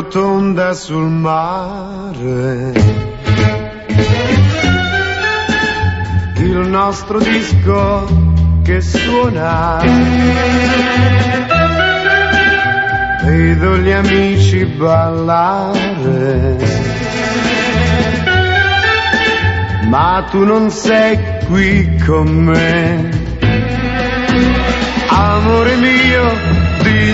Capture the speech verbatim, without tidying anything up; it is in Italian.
rotonda sul mare, il nostro disco che suona, vedo gli amici ballare, ma tu non sei qui con me, amore mio.